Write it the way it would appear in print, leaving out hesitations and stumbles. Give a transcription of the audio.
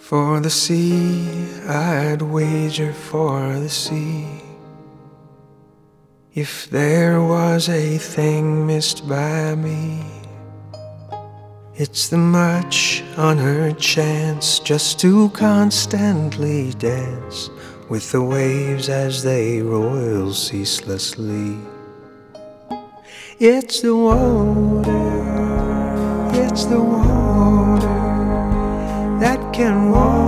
For the sea, I'd wager for the sea. If there was a thing missed by me, it's the much unheard chance just to constantly dance with the waves as they roil ceaselessly. It's the water, it's the water that can wash